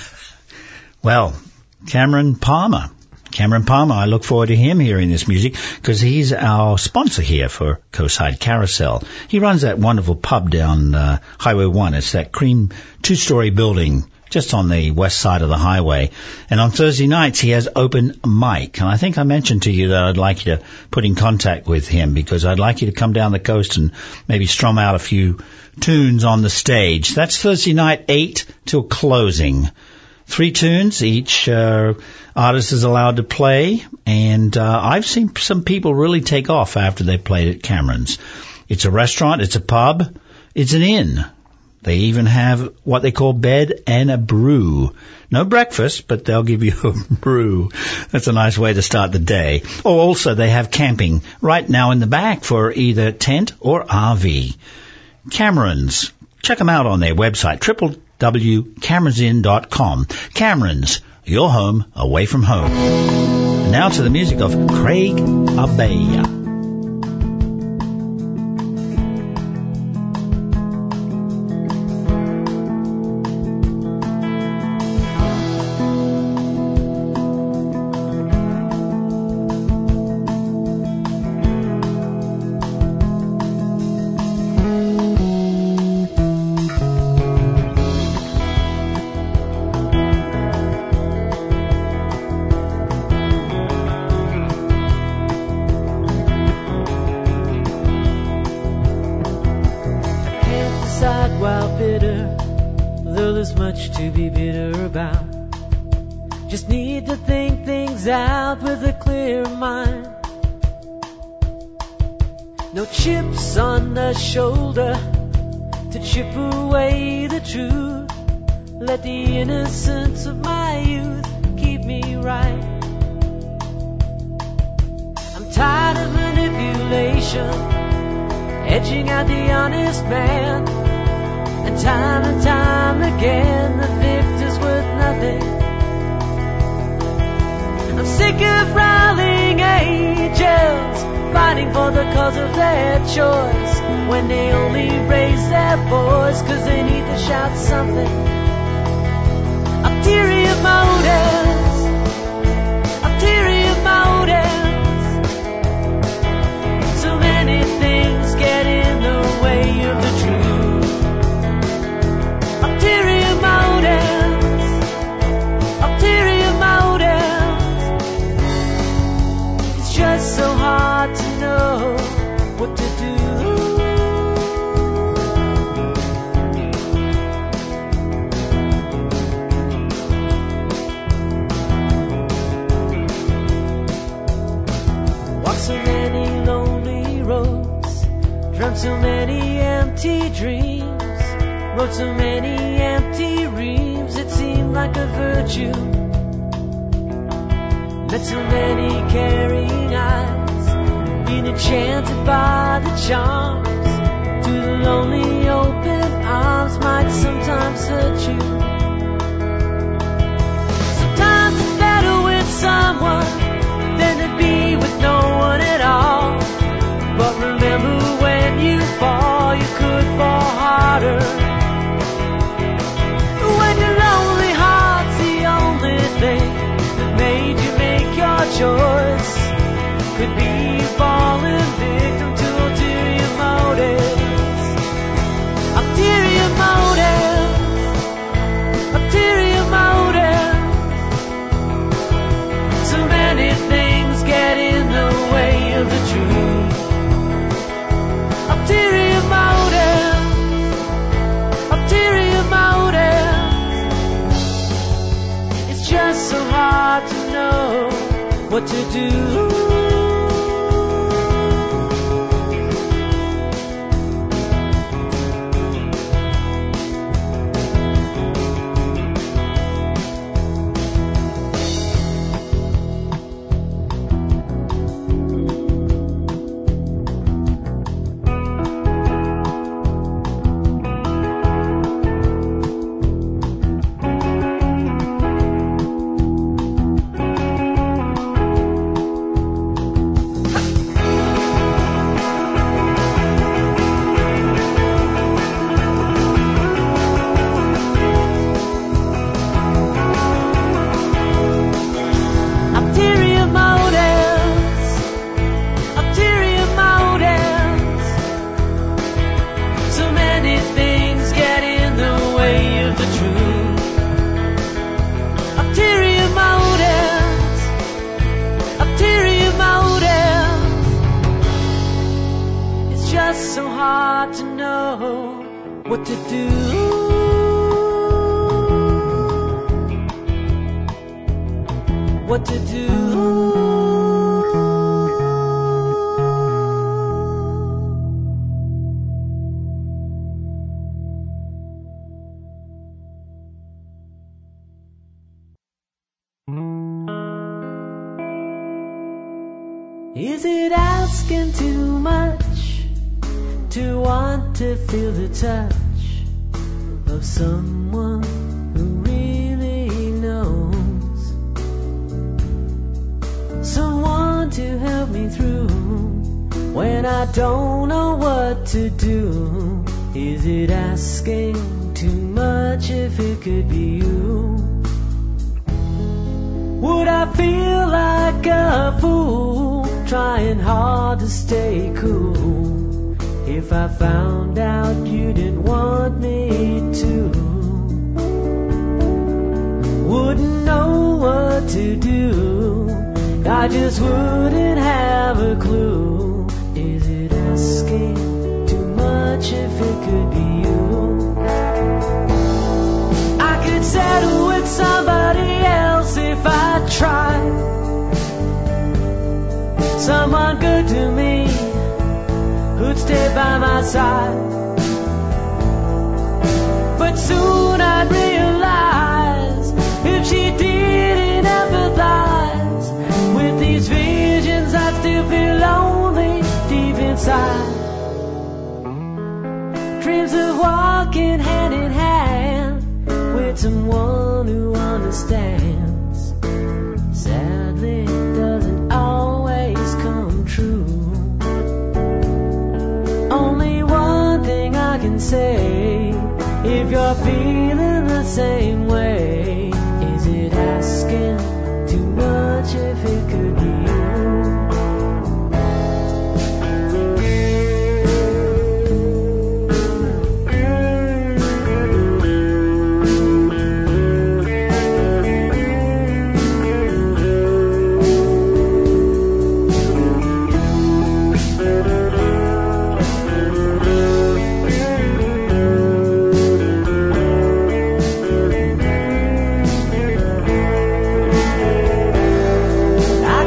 Well, Cameron Palmer, I look forward to him hearing this music because he's our sponsor here for Coastside Carousel. He runs that wonderful pub down Highway 1. It's that cream two-story building just on the west side of the highway. And on Thursday nights, he has open mic. And I think I mentioned to you that I'd like you to put in contact with him because I'd like you to come down the coast and maybe strum out a few tunes on the stage. That's Thursday night, 8 till closing. 3 tunes, each artist is allowed to play, and I've seen some people really take off after they played at Cameron's. It's a restaurant, it's a pub, it's an inn. They even have what they call bed and a brew. No breakfast, but they'll give you a brew. That's a nice way to start the day. Oh, also they have camping right now in the back for either tent or RV. Cameron's. Check them out on their website, www.cameronsin.com. Cameron's, your home away from home. And now to the music of Craig Abaya. Shoulder to chip away the truth. Let the innocence of my youth keep me right. I'm tired of manipulation, edging out the honest man, and time again the victor's worth nothing. I'm sick of rallying angels, fighting for the cause of their choice, when they only raise their voice cause they need to shout something. Ulterior motives, ulterior motives. So many things get in the way of the truth. Ulterior motives, ulterior motives. It's just so hard to know what to do. Dreamt so many empty dreams, wrote so many empty reams. It seemed like a virtue. Met so many caring eyes, been enchanted by the charms. Through the lonely open arms might sometimes hurt you. Sometimes it's better with someone than to be with no one at all. But remember, when you fall, you could fall harder. When you're lonely, to be falling victim to ulterior motives. Ulterior motives. Ulterior motives. So many things get in the way of the truth. Ulterior motives. Ulterior motives. It's just so hard to know what to do. Is it asking too much to want to feel the touch of someone who really knows? Someone to help me through when I don't know what to do. Is it asking too much if it could be you? Would I feel like a fool trying hard to stay cool if I found out you didn't want me to? Wouldn't know what to do, I just wouldn't have a clue. Is it asking too much if it could be you? I could settle with somebody else if I tried. Someone good to me, who'd stay by my side. But soon I'd realize if she didn't empathize with these visions, I'd still feel lonely deep inside. Dreams of walking hand in hand with someone who understands, sadly doesn't always come true. Only one thing I can say, if you're feeling the same way, is it asking too much if it could be you? I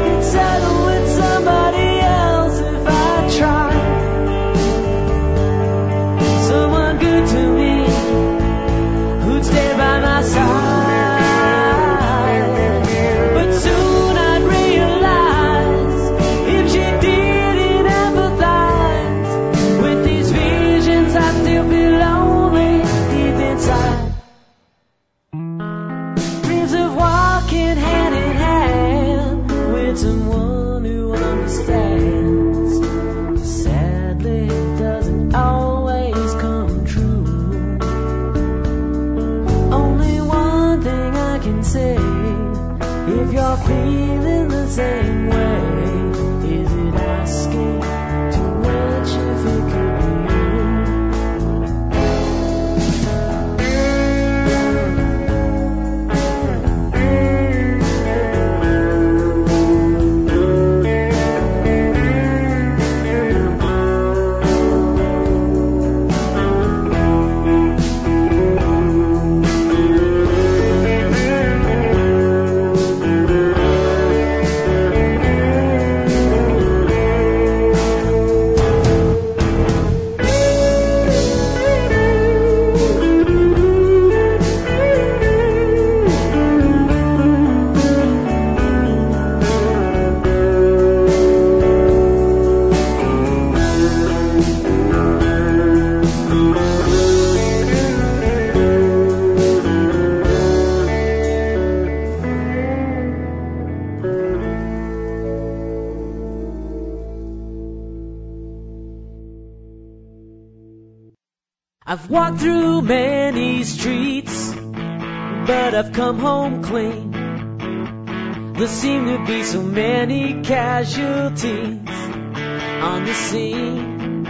I've walked through many streets, but I've come home clean. There seem to be so many casualties on the scene.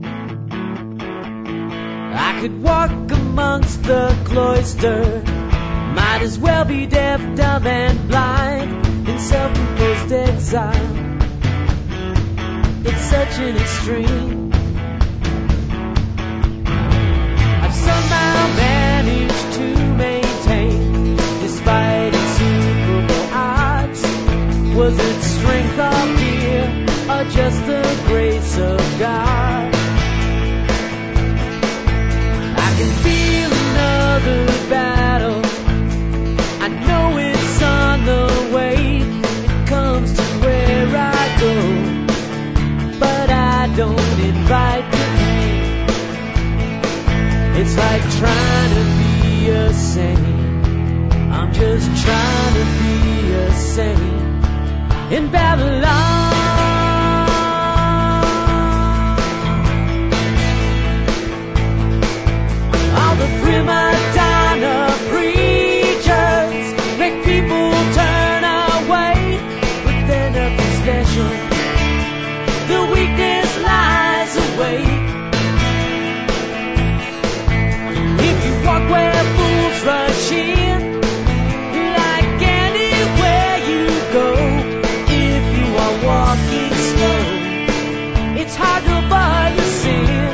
I could walk amongst the cloister, might as well be deaf, dumb, and blind in self-imposed exile. It's such an extreme. I've somehow managed to maintain, despite insuperable odds. Was it strength of fear, or just the grace of God? I can feel another battle. I know it's on the way. It comes to where I go, but I don't invite the pain. It's like trying to be a saint. I'm just trying to be a saint in Babylon. All the prima donna preachers make people turn away, but they're nothing special. The weakness lies awake. If you walk where fools rush in, like anywhere you go, if you are walking slow, it's hard to avoid the sin.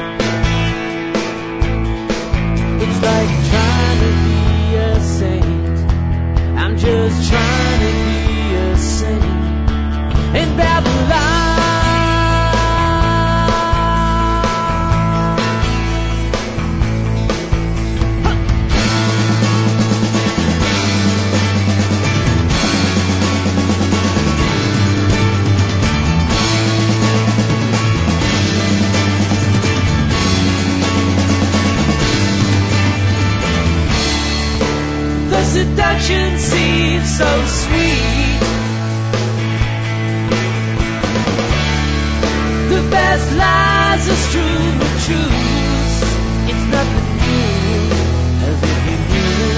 It's like trying to be a saint. I'm just trying to be a saint in Babylon. The seduction seems so sweet. The best lies are strewn with truths. It's nothing new, as if you knew.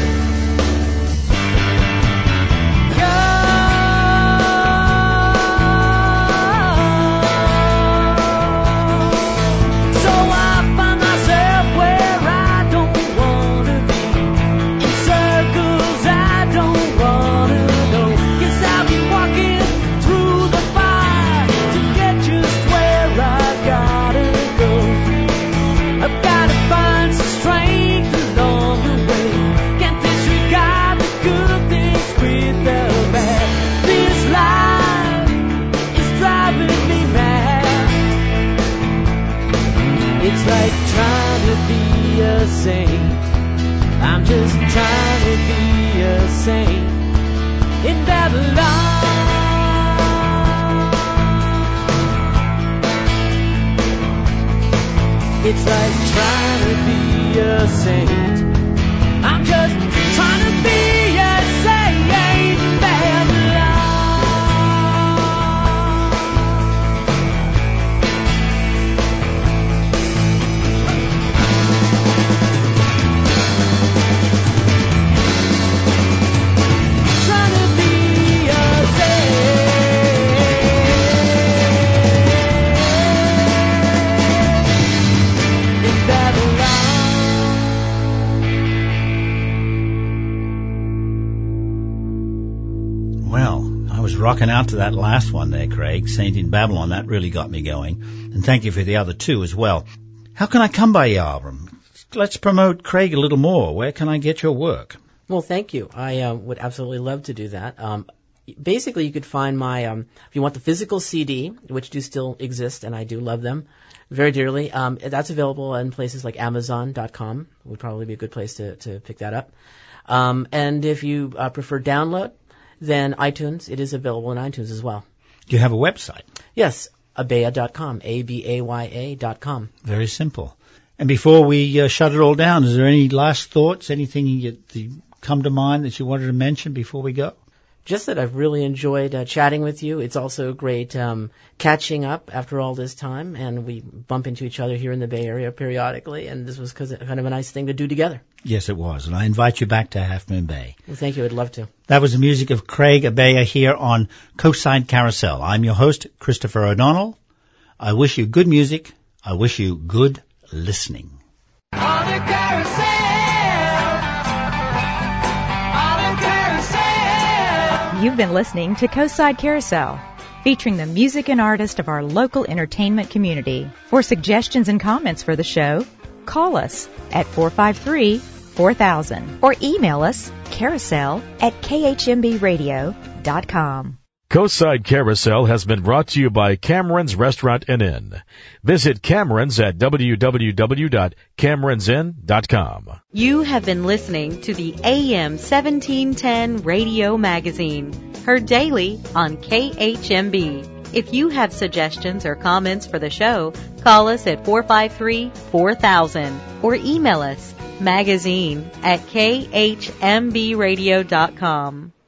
So I find myself where I don't want to be, in circles I don't want to know. Guess I'll be walking through the fire to get just where I gotta go. I've gotta find some strength along the way. Can't disregard the good things with the bad. This life is driving me mad. It's like trying to be a saint. I'm just trying to be a saint in Babylon. It's like trying to be a saint. I'm just trying to be a saint in Babylon. Trying to be a saint in Babylon. Well, I was rocking out to that last one there, Craig, Saint in Babylon. That really got me going. And thank you for the other two as well. How can I come by your album? Let's promote Craig a little more. Where can I get your work? Well, thank you. I would absolutely love to do that. Basically, you could find my, if you want the physical CD, which do still exist, and I do love them very dearly, that's available in places like Amazon.com. Would probably be a good place to pick that up. And if you prefer download, then iTunes, it is available in iTunes as well. Do you have a website? Yes, abaya.com, ABAYA.com. Very simple. And before we shut it all down, is there any last thoughts, anything you come to mind that you wanted to mention before we go? just that I've really enjoyed chatting with you. It's also great catching up after all this time, and we bump into each other here in the Bay Area periodically, and this was kind of a nice thing to do together. Yes, it was, and I invite you back to Half Moon Bay. Well, thank you. I'd love to. That was the music of Craig Abaya here on Coastside Carousel. I'm your host, Christopher O'Donnell. I wish you good music. I wish you good listening. On a carousel. You've been listening to Coastside Carousel, featuring the music and artists of our local entertainment community. For suggestions and comments for the show, call us at 453-4000 or email us carousel@khmbradio.com. Coastside Carousel has been brought to you by Cameron's Restaurant and Inn. Visit Cameron's at www.cameronsinn.com. You have been listening to the AM 1710 Radio Magazine, heard daily on KHMB. If you have suggestions or comments for the show, call us at 453-4000 or email us magazine@khmbradio.com.